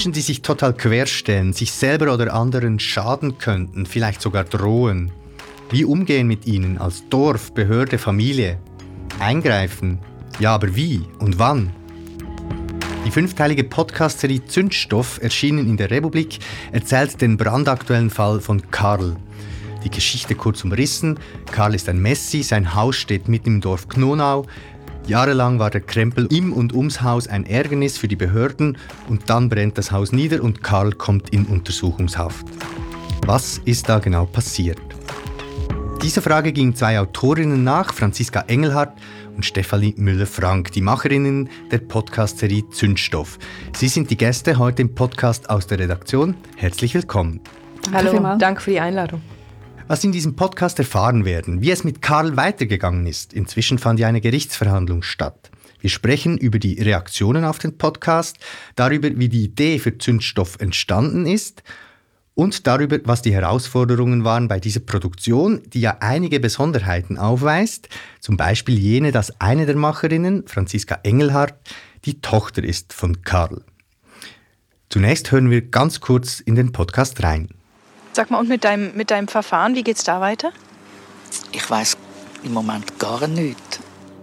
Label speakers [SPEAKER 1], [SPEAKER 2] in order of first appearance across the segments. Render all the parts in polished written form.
[SPEAKER 1] Menschen, die sich total querstellen, sich selber oder anderen schaden könnten, vielleicht sogar drohen. Wie umgehen mit ihnen als Dorf, Behörde, Familie? Eingreifen? Ja, aber wie und wann? Die 5-teilige Podcast-Serie Zündstoff, erschienen in der Republik, erzählt den brandaktuellen Fall von Karl. Die Geschichte kurz umrissen: Karl ist ein Messi, sein Haus steht mitten im Dorf Knonau. Jahrelang war der Krempel im und ums Haus ein Ärgernis für die Behörden und dann brennt das Haus nieder und Karl kommt in Untersuchungshaft. Was ist da genau passiert? Dieser Frage gingen 2 Autorinnen nach, Franziska Engelhardt und Stefanie Müller-Frank, die Macherinnen der Podcast-Serie Zündstoff. Sie sind die Gäste heute im Podcast aus der Redaktion. Herzlich willkommen.
[SPEAKER 2] Hallo, danke für die Einladung.
[SPEAKER 1] Was Sie in diesem Podcast erfahren werden, wie es mit Karl weitergegangen ist. Inzwischen fand ja eine Gerichtsverhandlung statt. Wir sprechen über die Reaktionen auf den Podcast, darüber, wie die Idee für Zündstoff entstanden ist und darüber, was die Herausforderungen waren bei dieser Produktion, die ja einige Besonderheiten aufweist. Zum Beispiel jene, dass eine der Macherinnen, Franziska Engelhardt, die Tochter ist von Karl. Zunächst hören wir ganz kurz in den Podcast rein.
[SPEAKER 2] Sag mal, und mit deinem Verfahren, wie geht's da weiter?
[SPEAKER 3] Ich weiss im Moment gar nichts.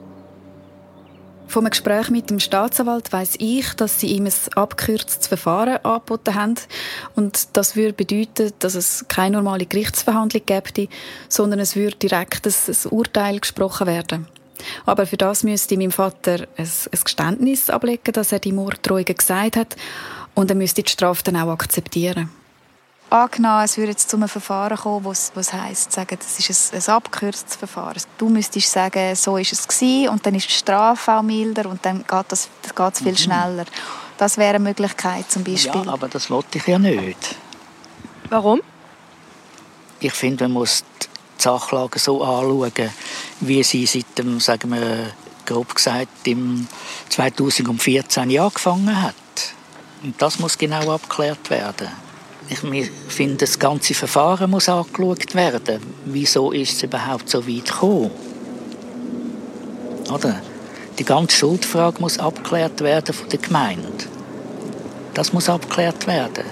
[SPEAKER 4] Vom Gespräch mit dem Staatsanwalt weiss ich, dass sie ihm ein abgekürztes Verfahren angeboten haben. Und das würde bedeuten, dass es keine normale Gerichtsverhandlung gäbe, sondern es würde direkt ein Urteil gesprochen werden. Aber für das müsste mein Vater ein Geständnis ablegen, dass er die Morddrohungen gesagt hat. Und er müsste die Strafe dann auch akzeptieren. Angenommen, es würde jetzt zu einem Verfahren kommen, was heisst, sagen, das ist ein abgekürztes Verfahren. Du müsstest sagen, so war es gewesen, und dann ist die Strafe auch milder und dann geht es viel schneller. Das wäre eine Möglichkeit zum Beispiel.
[SPEAKER 3] Ja, aber das wollte ich ja nicht.
[SPEAKER 2] Warum?
[SPEAKER 3] Ich finde, man muss die Sachlage so anschauen, wie sie seit dem, sagen wir, grob gesagt, im 2014 angefangen hat. Und das muss genau abgeklärt werden. Ich finde, das ganze Verfahren muss angeschaut werden. Wieso ist es überhaupt so weit gekommen? Oder? Die ganze Schuldfrage muss abgeklärt werden von der Gemeinde. Das muss abgeklärt werden.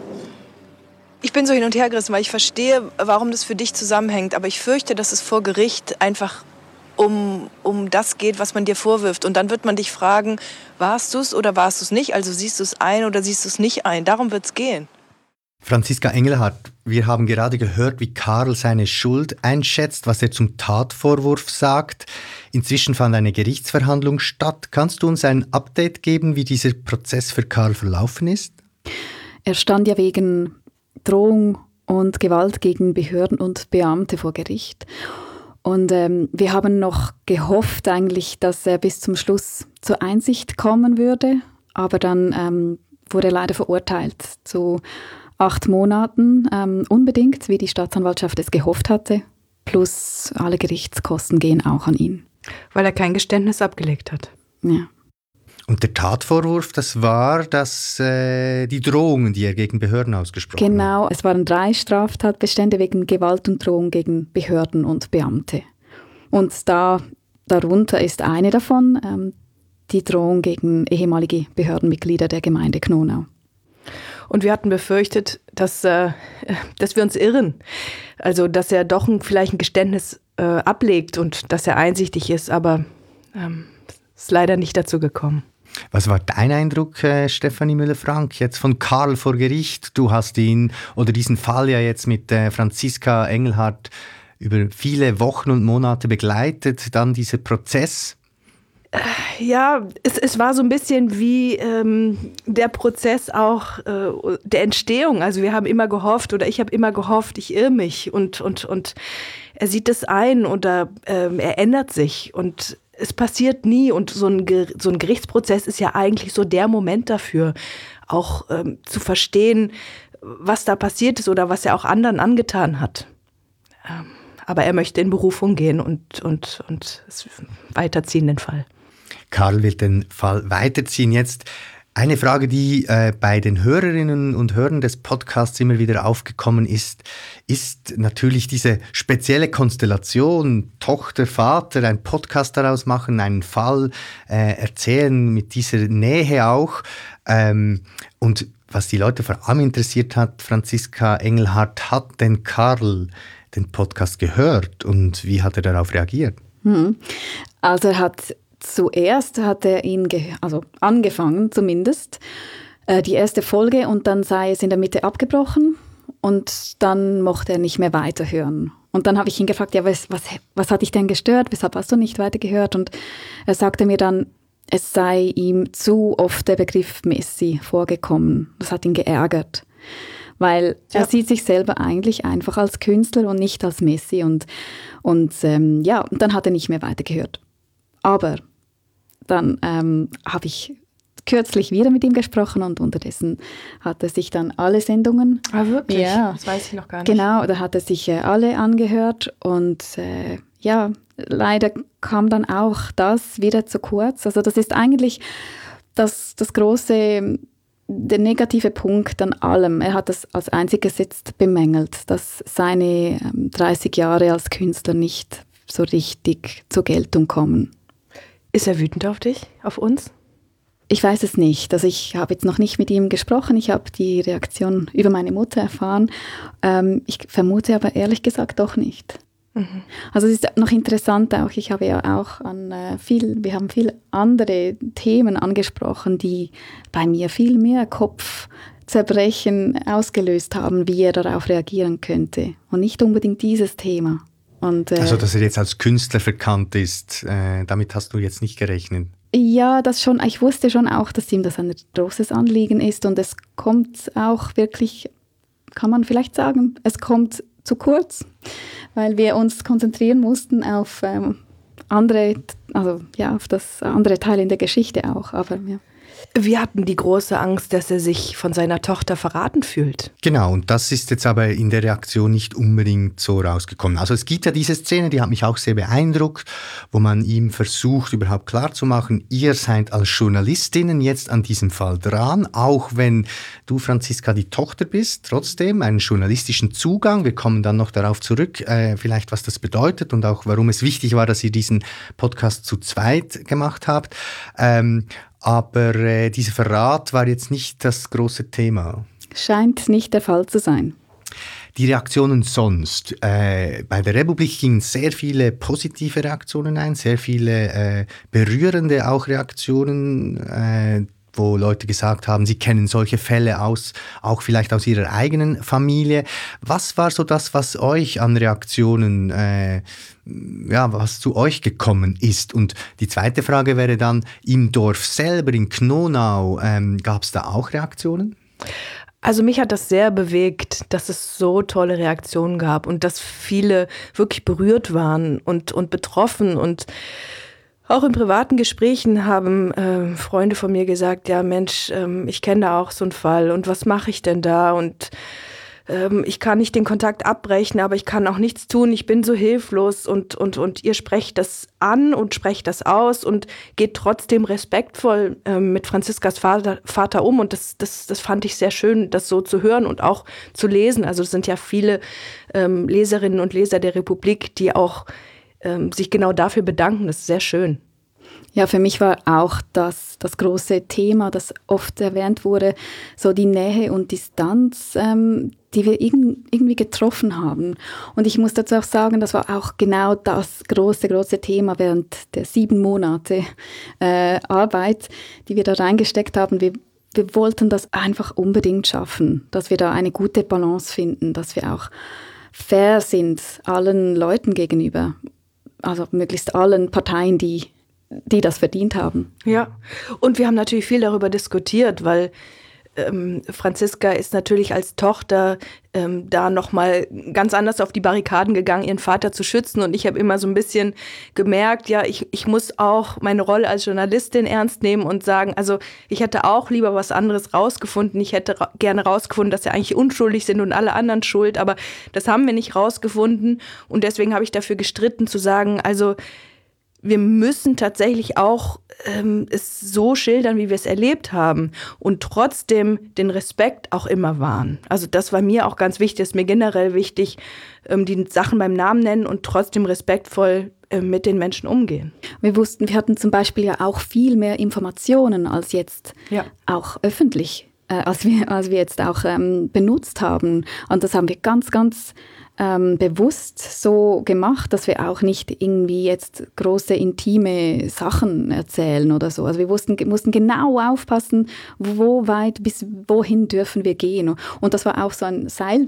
[SPEAKER 2] Ich bin so hin und her gerissen, weil ich verstehe, warum das für dich zusammenhängt. Aber ich fürchte, dass es vor Gericht einfach um das geht, was man dir vorwirft. Und dann wird man dich fragen, warst du es oder warst du es nicht? Also siehst du es ein oder siehst du es nicht ein? Darum wird es gehen.
[SPEAKER 1] Franziska Engelhardt, wir haben gerade gehört, wie Karl seine Schuld einschätzt, was er zum Tatvorwurf sagt. Inzwischen fand eine Gerichtsverhandlung statt. Kannst du uns ein Update geben, wie dieser Prozess für Karl verlaufen ist?
[SPEAKER 4] Er stand ja wegen Drohung und Gewalt gegen Behörden und Beamte vor Gericht. Und wir haben noch gehofft eigentlich, dass er bis zum Schluss zur Einsicht kommen würde. Aber dann wurde er leider verurteilt zu 8 Monaten, unbedingt, wie die Staatsanwaltschaft es gehofft hatte. Plus alle Gerichtskosten gehen auch an ihn.
[SPEAKER 2] Weil er kein Geständnis abgelegt hat.
[SPEAKER 4] Ja.
[SPEAKER 1] Und der Tatvorwurf, das war die Drohungen, die er gegen Behörden ausgesprochen hat.
[SPEAKER 4] Genau, es waren 3 Straftatbestände wegen Gewalt und Drohung gegen Behörden und Beamte. Und darunter ist eine davon, die Drohung gegen ehemalige Behördenmitglieder der Gemeinde Knonau.
[SPEAKER 2] Und wir hatten befürchtet, dass wir uns irren. Also, dass er doch vielleicht ein Geständnis ablegt und dass er einsichtig ist. Aber es ist leider nicht dazu gekommen.
[SPEAKER 1] Was war dein Eindruck, Stefanie Müller-Frank, jetzt von Karl vor Gericht? Du hast ihn oder diesen Fall ja jetzt mit Franziska Engelhardt über viele Wochen und Monate begleitet. Dann dieser Prozess.
[SPEAKER 2] Ja, es war so ein bisschen wie der Prozess auch der Entstehung. Also wir haben immer gehofft, oder ich habe immer gehofft, ich irre mich. Und er sieht das ein oder er ändert sich. Und es passiert nie. Und so ein Gerichtsprozess ist ja eigentlich so der Moment dafür, auch zu verstehen, was da passiert ist oder was er auch anderen angetan hat. Aber er möchte in Berufung gehen und es weiterziehen, den Fall.
[SPEAKER 1] Karl will den Fall weiterziehen. Jetzt eine Frage, die bei den Hörerinnen und Hörern des Podcasts immer wieder aufgekommen ist natürlich diese spezielle Konstellation, Tochter, Vater, einen Podcast daraus machen, einen Fall erzählen mit dieser Nähe auch. Und was die Leute vor allem interessiert hat, Franziska Engelhardt, hat denn Karl den Podcast gehört und wie hat er darauf reagiert?
[SPEAKER 4] Also zuerst hat er ihn angefangen zumindest, die erste Folge, und dann sei es in der Mitte abgebrochen und dann mochte er nicht mehr weiterhören. Und dann habe ich ihn gefragt, ja, was hat dich denn gestört, weshalb hast du nicht weitergehört? Und er sagte mir dann, es sei ihm zu oft der Begriff Messi vorgekommen. Das hat ihn geärgert, weil er sieht sich selber eigentlich einfach als Künstler und nicht als Messi. Und dann hat er nicht mehr weitergehört. Aber dann habe ich kürzlich wieder mit ihm gesprochen und unterdessen hat er sich dann alle Sendungen...
[SPEAKER 2] Ah, wirklich?
[SPEAKER 4] Ja.
[SPEAKER 2] Das weiß ich noch gar nicht.
[SPEAKER 4] Genau, da hat er sich alle angehört und leider kam dann auch das wieder zu kurz. Also das ist eigentlich der negative Punkt an allem. Er hat das als einziges jetzt bemängelt, dass seine 30 Jahre als Künstler nicht so richtig zur Geltung kommen.
[SPEAKER 2] Ist er wütend auf dich, auf uns?
[SPEAKER 4] Ich weiß es nicht. Also ich habe jetzt noch nicht mit ihm gesprochen. Ich habe die Reaktion über meine Mutter erfahren. Ich vermute aber ehrlich gesagt doch nicht. Mhm. Also es ist noch interessant auch, ich habe ja auch wir haben viele andere Themen angesprochen, die bei mir viel mehr Kopfzerbrechen ausgelöst haben, wie er darauf reagieren könnte. Und nicht unbedingt dieses Thema. Und,
[SPEAKER 1] also dass er jetzt als Künstler verkannt ist, damit hast du jetzt nicht gerechnet?
[SPEAKER 4] Ja, das schon. Ich wusste schon auch, dass ihm das ein großes Anliegen ist und es kommt auch wirklich, kann man vielleicht sagen, es kommt zu kurz, weil wir uns konzentrieren mussten auf auf das andere Teil in der Geschichte auch. Aber ja.
[SPEAKER 2] Wir hatten die große Angst, dass er sich von seiner Tochter verraten fühlt.
[SPEAKER 1] Genau, und das ist jetzt aber in der Reaktion nicht unbedingt so rausgekommen. Also es gibt ja diese Szene, die hat mich auch sehr beeindruckt, wo man ihm versucht, überhaupt klarzumachen, ihr seid als Journalistinnen jetzt an diesem Fall dran, auch wenn du, Franziska, die Tochter bist, trotzdem einen journalistischen Zugang. Wir kommen dann noch darauf zurück, vielleicht was das bedeutet und auch warum es wichtig war, dass ihr diesen Podcast zu zweit gemacht habt. Aber dieser Verrat war jetzt nicht das große Thema.
[SPEAKER 4] Scheint nicht der Fall zu sein.
[SPEAKER 1] Die Reaktionen sonst. Bei der Republik gingen sehr viele positive Reaktionen ein, sehr viele berührende auch Reaktionen, wo Leute gesagt haben, sie kennen solche Fälle auch vielleicht aus ihrer eigenen Familie. Was war so das, was euch an Reaktionen, was zu euch gekommen ist? Und die zweite Frage wäre dann, im Dorf selber, in Knonau, gab es da auch Reaktionen?
[SPEAKER 2] Also mich hat das sehr bewegt, dass es so tolle Reaktionen gab und dass viele wirklich berührt waren und betroffen. Und auch in privaten Gesprächen haben Freunde von mir gesagt, ja Mensch, ich kenne da auch so einen Fall und was mache ich denn da? Und ich kann nicht den Kontakt abbrechen, aber ich kann auch nichts tun, ich bin so hilflos und ihr sprecht das an und sprecht das aus und geht trotzdem respektvoll mit Franziskas Vater um und das fand ich sehr schön, das so zu hören und auch zu lesen. Also es sind ja viele Leserinnen und Leser der Republik, die auch sich genau dafür bedanken, das ist sehr schön.
[SPEAKER 4] Ja, für mich war auch das große Thema, das oft erwähnt wurde, so die Nähe und Distanz, die wir irgendwie getroffen haben. Und ich muss dazu auch sagen, das war auch genau das große Thema während der 7 Monate Arbeit, die wir da reingesteckt haben. Wir wollten das einfach unbedingt schaffen, dass wir da eine gute Balance finden, dass wir auch fair sind allen Leuten gegenüber, also möglichst allen Parteien, die das verdient haben.
[SPEAKER 2] Ja, und wir haben natürlich viel darüber diskutiert, weil Franziska ist natürlich als Tochter da nochmal ganz anders auf die Barrikaden gegangen, ihren Vater zu schützen. Und ich habe immer so ein bisschen gemerkt, ja, ich muss auch meine Rolle als Journalistin ernst nehmen und sagen, also ich hätte auch lieber was anderes rausgefunden. Ich hätte gerne rausgefunden, dass sie eigentlich unschuldig sind und alle anderen schuld. Aber das haben wir nicht rausgefunden. Und deswegen habe ich dafür gestritten, zu sagen, also wir müssen tatsächlich auch es so schildern, wie wir es erlebt haben und trotzdem den Respekt auch immer wahren. Also das war mir auch ganz wichtig, ist mir generell wichtig, die Sachen beim Namen nennen und trotzdem respektvoll mit den Menschen umgehen.
[SPEAKER 4] Wir hatten zum Beispiel ja auch viel mehr Informationen als jetzt auch öffentlich als wir jetzt auch benutzt haben. Und das haben wir ganz, ganz bewusst so gemacht, dass wir auch nicht irgendwie jetzt große, intime Sachen erzählen oder so. Also wir mussten genau aufpassen, wo weit bis wohin dürfen wir gehen. Und das war auch so ein Seilziel.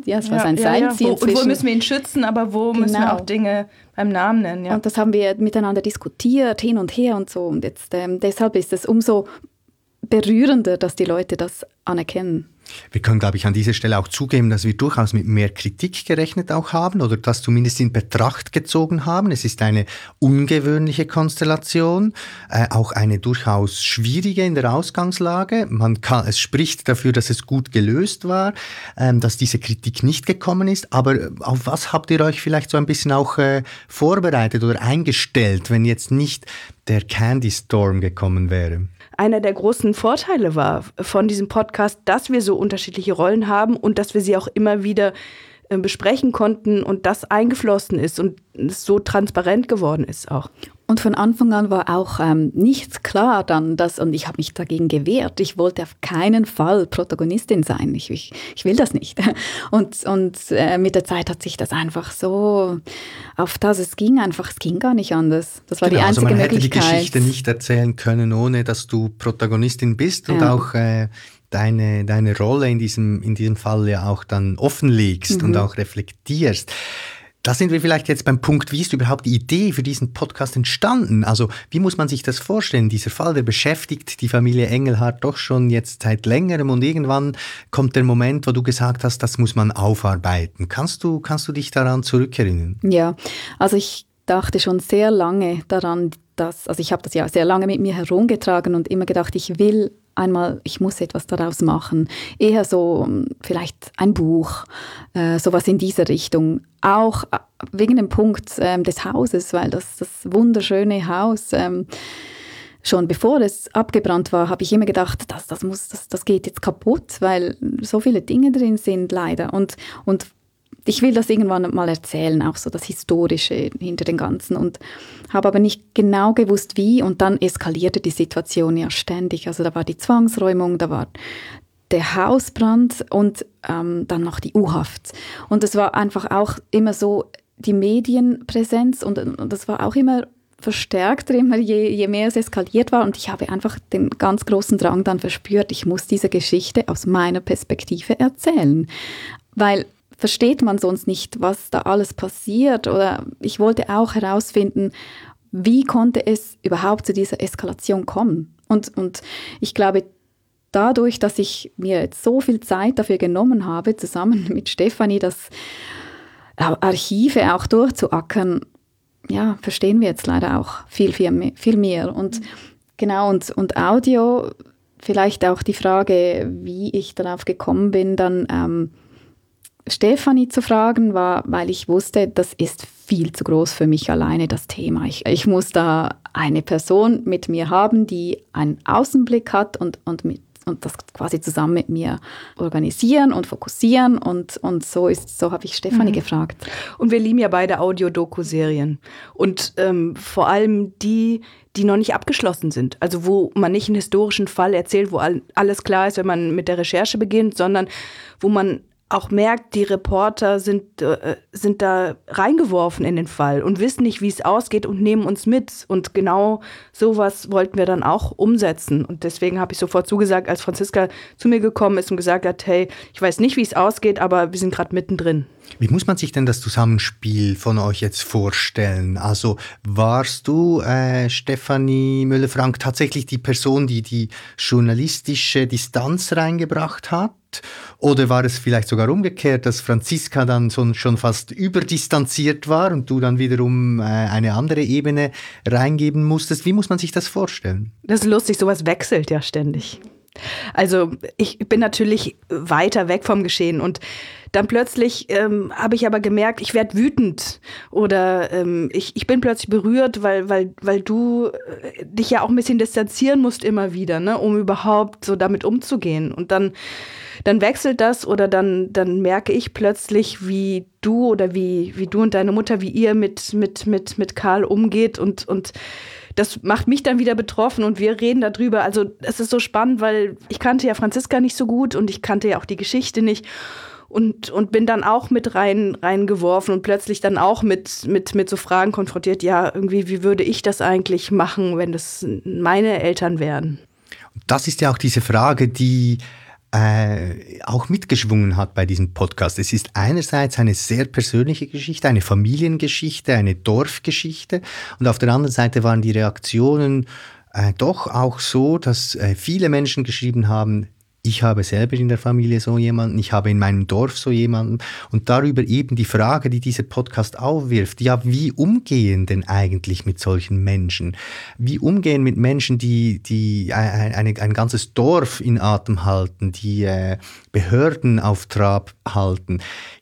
[SPEAKER 2] Wo müssen wir ihn schützen, aber wo müssen wir auch Dinge beim Namen nennen. Ja.
[SPEAKER 4] Und das haben wir miteinander diskutiert, hin und her und so. Und jetzt deshalb ist es umso berührender, dass die Leute das anerkennen.
[SPEAKER 1] Wir können, glaube ich, an dieser Stelle auch zugeben, dass wir durchaus mit mehr Kritik gerechnet auch haben oder das zumindest in Betracht gezogen haben. Es ist eine ungewöhnliche Konstellation, auch eine durchaus schwierige in der Ausgangslage. Es spricht dafür, dass es gut gelöst war, dass diese Kritik nicht gekommen ist. Aber auf was habt ihr euch vielleicht so ein bisschen auch vorbereitet oder eingestellt, wenn jetzt nicht der Candy Storm gekommen wäre?
[SPEAKER 2] Einer der großen Vorteile war von diesem Podcast, dass wir so unterschiedliche Rollen haben und dass wir sie auch immer wieder besprechen konnten und das eingeflossen ist und es so transparent geworden ist auch.
[SPEAKER 4] Und von Anfang an war auch nichts klar dann, und ich habe mich dagegen gewehrt. Ich wollte auf keinen Fall Protagonistin sein. Ich will das nicht. Und mit der Zeit hat sich das einfach so es ging gar nicht anders. Das war die einzige Möglichkeit.
[SPEAKER 1] Man hätte die Geschichte nicht erzählen können, ohne dass du Protagonistin bist und auch deine Rolle in diesem Fall ja auch dann offenlegst und auch reflektierst. Da sind wir vielleicht jetzt beim Punkt, wie ist überhaupt die Idee für diesen Podcast entstanden? Also wie muss man sich das vorstellen? Dieser Fall, der beschäftigt die Familie Engelhardt doch schon jetzt seit längerem und irgendwann kommt der Moment, wo du gesagt hast, das muss man aufarbeiten. Kannst du dich daran zurückerinnern?
[SPEAKER 4] Ja, also ich dachte schon sehr lange daran, ich habe das ja sehr lange mit mir herumgetragen und immer gedacht, ich muss etwas daraus machen. Eher so vielleicht ein Buch, sowas in dieser Richtung. Auch wegen dem Punkt des Hauses, weil das wunderschöne Haus, schon bevor es abgebrannt war, habe ich immer gedacht, das geht jetzt kaputt, weil so viele Dinge drin sind leider. Und ich will das irgendwann mal erzählen, auch so das Historische hinter dem Ganzen und habe aber nicht genau gewusst, wie. Und dann eskalierte die Situation ja ständig. Also da war die Zwangsräumung, da war der Hausbrand und dann noch die U-Haft. Und es war einfach auch immer so die Medienpräsenz und das war auch immer verstärkter, immer je mehr es eskaliert war. Und ich habe einfach den ganz großen Drang dann verspürt, ich muss diese Geschichte aus meiner Perspektive erzählen. Weil versteht man sonst nicht, was da alles passiert. Oder ich wollte auch herausfinden, wie konnte es überhaupt zu dieser Eskalation kommen. Und ich glaube, dadurch, dass ich mir jetzt so viel Zeit dafür genommen habe, zusammen mit Stefanie, das Archive auch durchzuackern, ja, verstehen wir jetzt leider auch viel mehr. Und genau, und Audio, vielleicht auch die Frage, wie ich darauf gekommen bin, dann Stefanie zu fragen, war, weil ich wusste, das ist viel zu groß für mich alleine, das Thema. Ich muss da eine Person mit mir haben, die einen Außenblick hat und das quasi zusammen mit mir organisieren und fokussieren. Und so habe ich Stefanie gefragt.
[SPEAKER 2] Und wir lieben ja beide Audio-Doku-Serien. Und vor allem die noch nicht abgeschlossen sind. Also wo man nicht einen historischen Fall erzählt, wo alles klar ist, wenn man mit der Recherche beginnt, sondern wo man auch merkt, die Reporter sind da reingeworfen in den Fall und wissen nicht, wie es ausgeht und nehmen uns mit. Und genau sowas wollten wir dann auch umsetzen. Und deswegen habe ich sofort zugesagt, als Franziska zu mir gekommen ist und gesagt hat, hey, ich weiß nicht, wie es ausgeht, aber wir sind gerade mittendrin.
[SPEAKER 1] Wie muss man sich denn das Zusammenspiel von euch jetzt vorstellen? Also warst du, Stefanie Müller-Frank, tatsächlich die Person, die die journalistische Distanz reingebracht hat? Oder war es vielleicht sogar umgekehrt, dass Franziska dann schon fast überdistanziert war und du dann wiederum eine andere Ebene reingeben musstest? Wie muss man sich das vorstellen?
[SPEAKER 2] Das ist lustig, sowas wechselt ja ständig. Also ich bin natürlich weiter weg vom Geschehen und dann plötzlich habe ich aber gemerkt, ich werde wütend oder ich bin plötzlich berührt, weil du dich ja auch ein bisschen distanzieren musst immer wieder, ne, um überhaupt so damit umzugehen. Und dann dann wechselt das oder dann merke ich plötzlich, wie du oder wie du und deine Mutter, wie ihr mit Karl umgeht und das macht mich dann wieder betroffen und wir reden darüber. Also es ist so spannend, weil ich kannte ja Franziska nicht so gut und ich kannte ja auch die Geschichte nicht und bin dann auch mit reingeworfen und plötzlich dann auch mit so Fragen konfrontiert. Ja, irgendwie, wie würde ich das eigentlich machen, wenn das meine Eltern wären?
[SPEAKER 1] Das ist ja auch diese Frage, die auch mitgeschwungen hat bei diesem Podcast. Es ist einerseits eine sehr persönliche Geschichte, eine Familiengeschichte, eine Dorfgeschichte und auf der anderen Seite waren die Reaktionen doch auch so, dass viele Menschen geschrieben haben, ich habe selber in der Familie so jemanden, ich habe in meinem Dorf so jemanden und darüber eben die Frage, die dieser Podcast aufwirft, ja, wie umgehen denn eigentlich mit solchen Menschen? Wie umgehen mit Menschen, die ein ganzes Dorf in Atem halten, die Behörden auf Trab halten?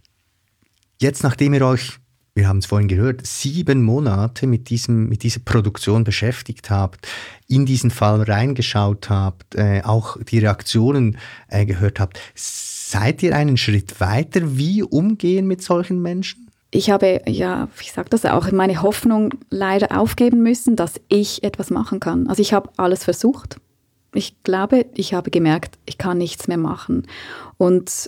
[SPEAKER 1] Jetzt, nachdem ihr euch, wir haben es vorhin gehört, 7 Monate mit dieser Produktion beschäftigt habt, in diesen Fall reingeschaut habt, auch die Reaktionen gehört habt. Seid ihr einen Schritt weiter? Wie umgehen mit solchen Menschen?
[SPEAKER 4] Ich habe, ja, ich sage das auch, meine Hoffnung leider aufgeben müssen, dass ich etwas machen kann. Also ich habe alles versucht. Ich glaube, ich habe gemerkt, ich kann nichts mehr machen. Und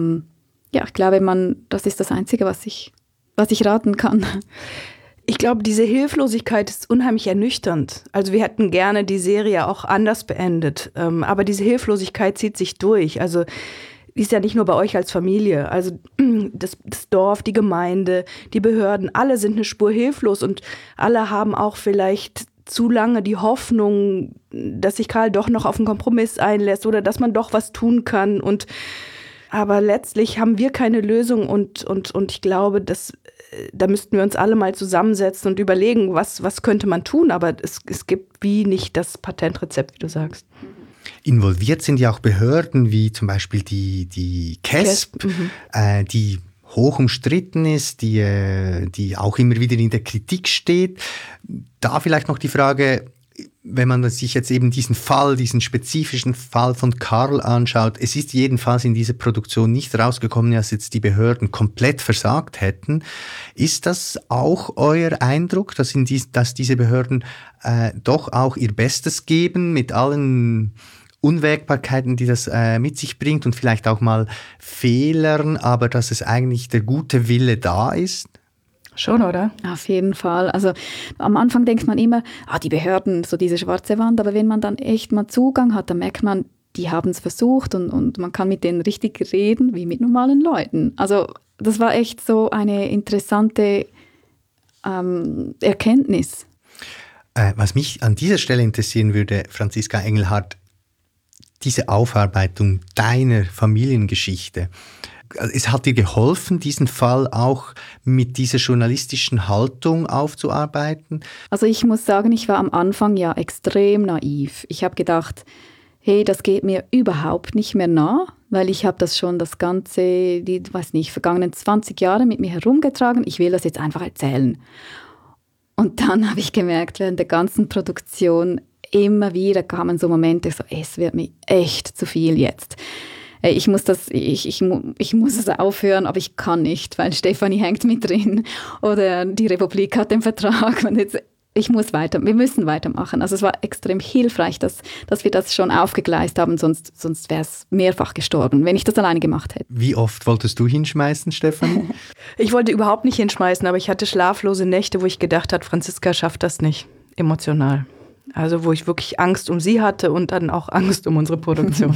[SPEAKER 4] ich glaube, das ist das Einzige, was ich raten kann.
[SPEAKER 2] Ich glaube, diese Hilflosigkeit ist unheimlich ernüchternd. Also wir hätten gerne die Serie auch anders beendet. Aber diese Hilflosigkeit zieht sich durch. Also die ist ja nicht nur bei euch als Familie. Also das Dorf, die Gemeinde, die Behörden, alle sind eine Spur hilflos. Und alle haben auch vielleicht zu lange die Hoffnung, dass sich Karl doch noch auf einen Kompromiss einlässt oder dass man doch was tun kann. Aber letztlich haben wir keine Lösung und ich glaube, da müssten wir uns alle mal zusammensetzen und überlegen, was könnte man tun. Aber es gibt wie nicht das Patentrezept, wie du sagst.
[SPEAKER 1] Involviert sind ja auch Behörden wie zum Beispiel die KESB, die hoch umstritten ist, die auch immer wieder in der Kritik steht. Da vielleicht noch die Frage, wenn man sich jetzt eben diesen spezifischen Fall von Karl anschaut, es ist jedenfalls in dieser Produktion nicht rausgekommen, dass jetzt die Behörden komplett versagt hätten. Ist das auch euer Eindruck, dass diese Behörden doch auch ihr Bestes geben mit allen Unwägbarkeiten, die das mit sich bringt und vielleicht auch mal Fehlern, aber dass es eigentlich der gute Wille da ist?
[SPEAKER 2] Schon, oder?
[SPEAKER 4] Auf jeden Fall. Also am Anfang denkt man immer, die Behörden, so diese schwarze Wand, aber wenn man dann echt mal Zugang hat, dann merkt man, die haben es versucht und man kann mit denen richtig reden, wie mit normalen Leuten. Also das war echt so eine interessante Erkenntnis.
[SPEAKER 1] Was mich an dieser Stelle interessieren würde, Franziska Engelhardt, diese Aufarbeitung deiner Familiengeschichte, es hat dir geholfen, diesen Fall auch mit dieser journalistischen Haltung aufzuarbeiten?
[SPEAKER 4] Also ich muss sagen, ich war am Anfang ja extrem naiv. Ich habe gedacht, hey, das geht mir überhaupt nicht mehr nah, weil ich habe das schon vergangenen 20 Jahre mit mir herumgetragen. Ich will das jetzt einfach erzählen. Und dann habe ich gemerkt, während der ganzen Produktion immer wieder kamen so Momente, so, es wird mir echt zu viel jetzt. Ich muss es aufhören, aber ich kann nicht, weil Stefanie hängt mit drin oder die Republik hat den Vertrag und jetzt, wir müssen weitermachen. Also es war extrem hilfreich, dass wir das schon aufgegleist haben, sonst wäre es mehrfach gestorben, wenn ich das alleine gemacht hätte.
[SPEAKER 1] Wie oft wolltest du hinschmeißen, Stefanie?
[SPEAKER 2] Ich wollte überhaupt nicht hinschmeißen, aber ich hatte schlaflose Nächte, wo ich gedacht habe, Franziska schafft das nicht, emotional. Also wo ich wirklich Angst um sie hatte und dann auch Angst um unsere Produktion.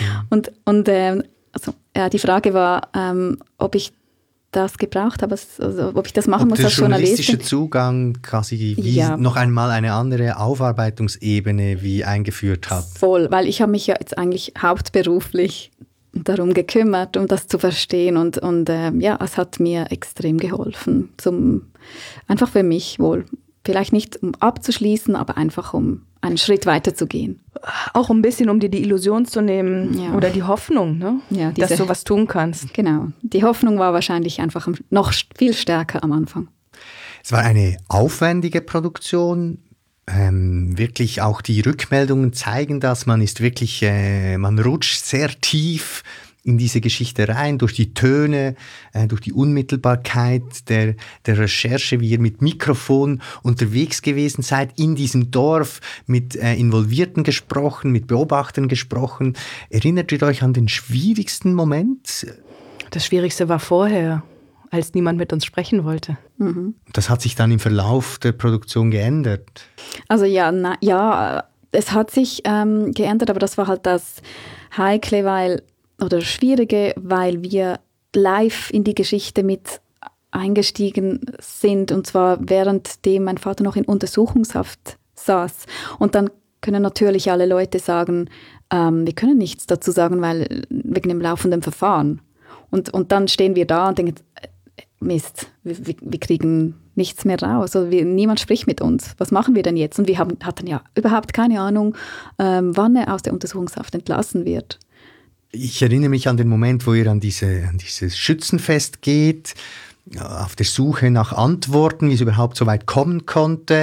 [SPEAKER 4] Die Frage war, ob ich das gebraucht habe, also ob ich das machen muss als Journalistin.
[SPEAKER 1] Der journalistische Zugang quasi noch einmal eine andere Aufarbeitungsebene wie eingeführt hat.
[SPEAKER 4] Voll, weil ich habe mich ja jetzt eigentlich hauptberuflich darum gekümmert, um das zu verstehen und es hat mir extrem geholfen, einfach für mich wohl. Vielleicht nicht, um abzuschließen, aber einfach, um einen Schritt weiter zu gehen.
[SPEAKER 2] Auch ein bisschen, um dir die Illusion zu nehmen oder die Hoffnung, ne?
[SPEAKER 4] Ja,
[SPEAKER 2] dass du was tun kannst.
[SPEAKER 4] Genau. Die Hoffnung war wahrscheinlich einfach noch viel stärker am Anfang.
[SPEAKER 1] Es war eine aufwendige Produktion. Wirklich auch die Rückmeldungen zeigen das. Man rutscht sehr tief in diese Geschichte rein, durch die Töne, durch die Unmittelbarkeit der Recherche, wie ihr mit Mikrofon unterwegs gewesen seid, in diesem Dorf, mit Involvierten gesprochen, mit Beobachtern gesprochen. Erinnert ihr euch an den schwierigsten Moment?
[SPEAKER 2] Das Schwierigste war vorher, als niemand mit uns sprechen wollte.
[SPEAKER 4] Mhm.
[SPEAKER 1] Das hat sich dann im Verlauf der Produktion geändert?
[SPEAKER 4] Also ja, es hat sich geändert, aber das war halt das Heikle, oder Schwierige, weil wir live in die Geschichte mit eingestiegen sind, und zwar währenddem mein Vater noch in Untersuchungshaft saß. Und dann können natürlich alle Leute sagen, wir können nichts dazu sagen, weil wegen dem laufenden Verfahren. Und dann stehen wir da und denken, Mist, wir kriegen nichts mehr raus. Also niemand spricht mit uns. Was machen wir denn jetzt? Und wir hatten ja überhaupt keine Ahnung, wann er aus der Untersuchungshaft entlassen wird.
[SPEAKER 1] Ich erinnere mich an den Moment, wo ihr an dieses Schützenfest geht, auf der Suche nach Antworten, wie es überhaupt so weit kommen konnte.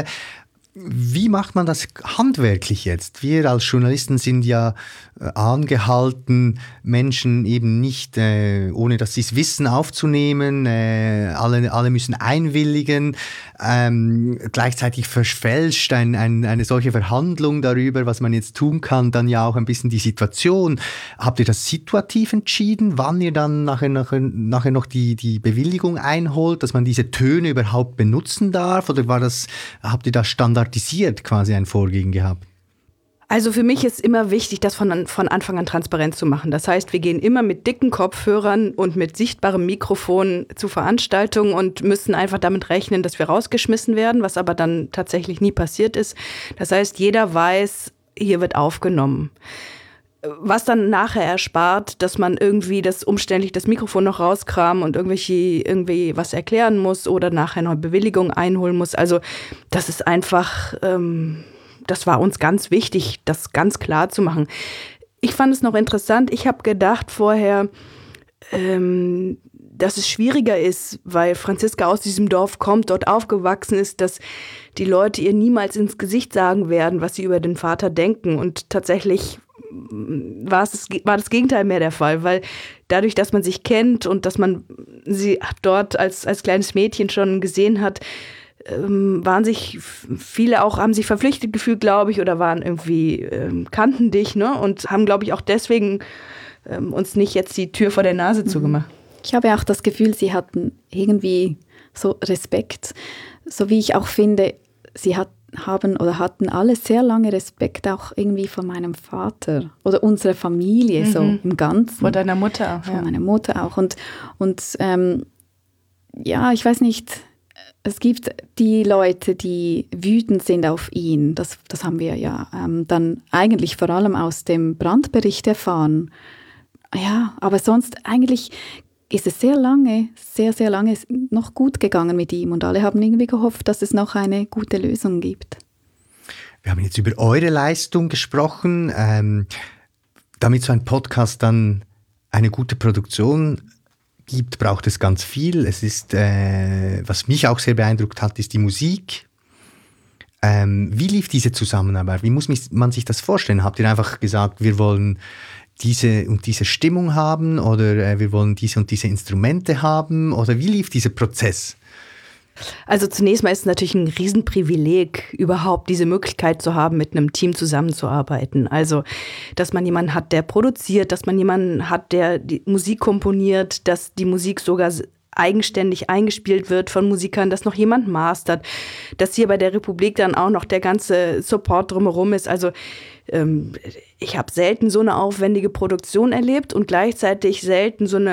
[SPEAKER 1] Wie macht man das handwerklich jetzt? Wir als Journalisten sind ja angehalten, Menschen eben nicht, ohne dass sie es wissen, aufzunehmen. Alle müssen einwilligen. Gleichzeitig verfälscht eine solche Verhandlung darüber, was man jetzt tun kann, dann ja auch ein bisschen die Situation. Habt ihr das situativ entschieden, wann ihr dann nachher noch die Bewilligung einholt, dass man diese Töne überhaupt benutzen darf? Oder habt ihr das standardisiert quasi ein Vorgehen gehabt?
[SPEAKER 2] Also für mich ist immer wichtig, das von Anfang an transparent zu machen. Das heißt, wir gehen immer mit dicken Kopfhörern und mit sichtbarem Mikrofon zu Veranstaltungen und müssen einfach damit rechnen, dass wir rausgeschmissen werden, was aber dann tatsächlich nie passiert ist. Das heißt, jeder weiß, hier wird aufgenommen. Was dann nachher erspart, dass man irgendwie umständlich das Mikrofon noch rauskramen und irgendwie was erklären muss oder nachher noch Bewilligung einholen muss. Also das ist einfach... Das war uns ganz wichtig, das ganz klar zu machen. Ich fand es noch interessant, ich habe gedacht vorher, dass es schwieriger ist, weil Franziska aus diesem Dorf kommt, dort aufgewachsen ist, dass die Leute ihr niemals ins Gesicht sagen werden, was sie über den Vater denken. Und tatsächlich war das Gegenteil mehr der Fall, weil dadurch, dass man sich kennt und dass man sie dort als kleines Mädchen schon gesehen hat, haben sich verpflichtet gefühlt, glaube ich, oder waren irgendwie, kannten dich, ne? Und haben, glaube ich, auch deswegen uns nicht jetzt die Tür vor der Nase zugemacht.
[SPEAKER 4] Ich habe auch das Gefühl, sie hatten irgendwie so Respekt, so wie ich auch finde, sie hatten alle sehr lange Respekt auch irgendwie vor meinem Vater oder unserer Familie, so im Ganzen.
[SPEAKER 2] Vor deiner Mutter auch.
[SPEAKER 4] Vor meiner Mutter auch. Und ja, ich weiß nicht, es gibt die Leute, die wütend sind auf ihn. Das haben wir ja dann eigentlich vor allem aus dem Brandbericht erfahren. Ja, aber sonst eigentlich ist es sehr lange noch gut gegangen mit ihm. Und alle haben irgendwie gehofft, dass es noch eine gute Lösung gibt.
[SPEAKER 1] Wir haben jetzt über eure Leistung gesprochen. Damit so ein Podcast dann eine gute Produktion gibt, braucht es ganz viel. Es ist, was mich auch sehr beeindruckt hat, ist die Musik. Wie lief diese Zusammenarbeit? Wie muss man sich das vorstellen? Habt ihr einfach gesagt, wir wollen diese und diese Stimmung haben oder wir wollen diese und diese Instrumente haben? Oder wie lief dieser Prozess?
[SPEAKER 2] Also zunächst mal ist es natürlich ein Riesenprivileg, überhaupt diese Möglichkeit zu haben, mit einem Team zusammenzuarbeiten. Also, dass man jemanden hat, der produziert, dass man jemanden hat, der die Musik komponiert, dass die Musik sogar eigenständig eingespielt wird von Musikern, dass noch jemand mastert, dass hier bei der Republik dann auch noch der ganze Support drumherum ist. Also ich habe selten so eine aufwendige Produktion erlebt und gleichzeitig selten so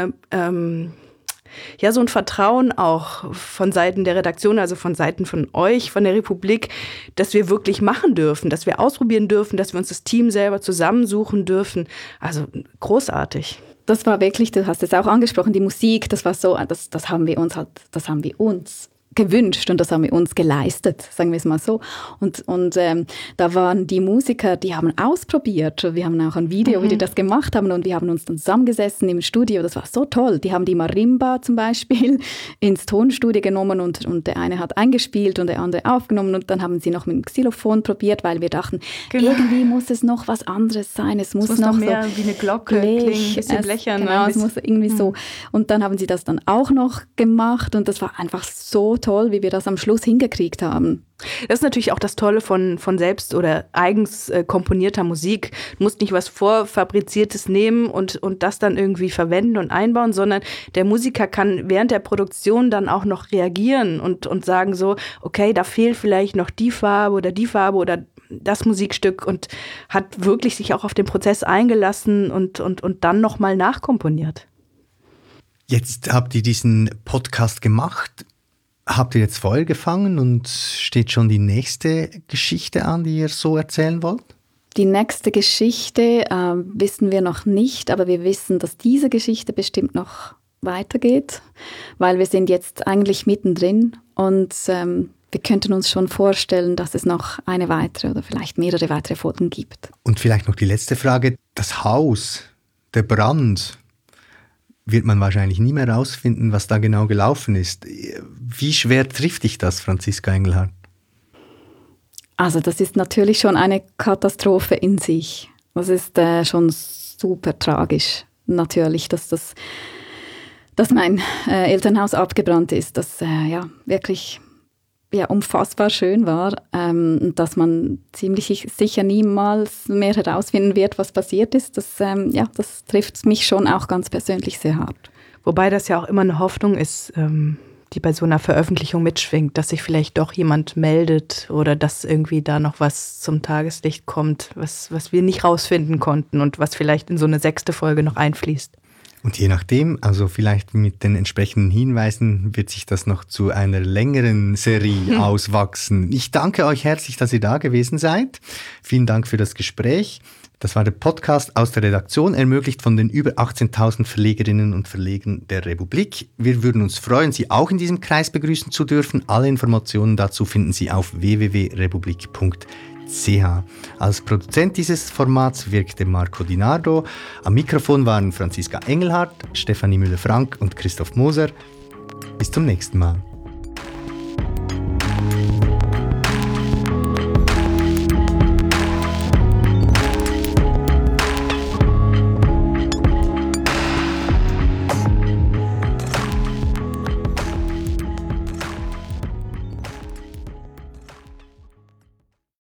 [SPEAKER 2] ein Vertrauen auch von Seiten der Redaktion, also von Seiten von euch, von der Republik, dass wir wirklich machen dürfen, dass wir ausprobieren dürfen, dass wir uns das Team selber zusammensuchen dürfen. Also großartig.
[SPEAKER 4] Das war wirklich, du hast es auch angesprochen, die Musik, das war so, das haben wir uns gewünscht und das haben wir uns geleistet, sagen wir es mal so. Und da waren die Musiker, die haben ausprobiert. Wir haben auch ein Video, wie die das gemacht haben und wir haben uns dann zusammengesessen im Studio. Das war so toll. Die haben die Marimba zum Beispiel ins Tonstudio genommen und der eine hat eingespielt und der andere aufgenommen und dann haben sie noch mit dem Xylophon probiert, weil wir dachten, irgendwie muss es noch was anderes sein. Es muss noch
[SPEAKER 2] mehr
[SPEAKER 4] so
[SPEAKER 2] wie eine Glocke klingen, ein bisschen blechern.
[SPEAKER 4] Genau, es muss irgendwie so. Und dann haben sie das dann auch noch gemacht und das war einfach so toll, wie wir das am Schluss hingekriegt haben.
[SPEAKER 2] Das ist natürlich auch das Tolle von selbst oder eigens komponierter Musik. Du musst nicht was Vorfabriziertes nehmen und das dann irgendwie verwenden und einbauen, sondern der Musiker kann während der Produktion dann auch noch reagieren und sagen so, okay, da fehlt vielleicht noch die Farbe oder das Musikstück und hat wirklich sich auch auf den Prozess eingelassen und dann nochmal nachkomponiert.
[SPEAKER 1] Jetzt habt ihr diesen Podcast gemacht. Habt ihr jetzt Feuer gefangen und steht schon die nächste Geschichte an, die ihr so erzählen wollt?
[SPEAKER 4] Die nächste Geschichte wissen wir noch nicht, aber wir wissen, dass diese Geschichte bestimmt noch weitergeht, weil wir sind jetzt eigentlich mittendrin und wir könnten uns schon vorstellen, dass es noch eine weitere oder vielleicht mehrere weitere Folgen gibt.
[SPEAKER 1] Und vielleicht noch die letzte Frage. Das Haus, der Brand, wird man wahrscheinlich nie mehr herausfinden, was da genau gelaufen ist. Wie schwer trifft dich das, Franziska Engelhardt?
[SPEAKER 4] Also das ist natürlich schon eine Katastrophe in sich. Das ist schon super tragisch, natürlich, dass mein Elternhaus abgebrannt ist, das wirklich unfassbar schön war, dass man ziemlich sicher niemals mehr herausfinden wird, was passiert ist. Das trifft mich schon auch ganz persönlich sehr hart.
[SPEAKER 2] Wobei das ja auch immer eine Hoffnung ist, die bei so einer Veröffentlichung mitschwingt, dass sich vielleicht doch jemand meldet oder dass irgendwie da noch was zum Tageslicht kommt, was wir nicht rausfinden konnten und was vielleicht in so eine 6. Folge noch einfließt.
[SPEAKER 1] Und je nachdem, also vielleicht mit den entsprechenden Hinweisen, wird sich das noch zu einer längeren Serie auswachsen. Ich danke euch herzlich, dass ihr da gewesen seid. Vielen Dank für das Gespräch. Das war der Podcast aus der Redaktion, ermöglicht von den über 18.000 Verlegerinnen und Verlegern der Republik. Wir würden uns freuen, Sie auch in diesem Kreis begrüßen zu dürfen. Alle Informationen dazu finden Sie auf www.republik.ch. Als Produzent dieses Formats wirkte Marco Di Nardo. Am Mikrofon waren Franziska Engelhardt, Stefanie Müller-Frank und Christoph Moser. Bis zum nächsten Mal.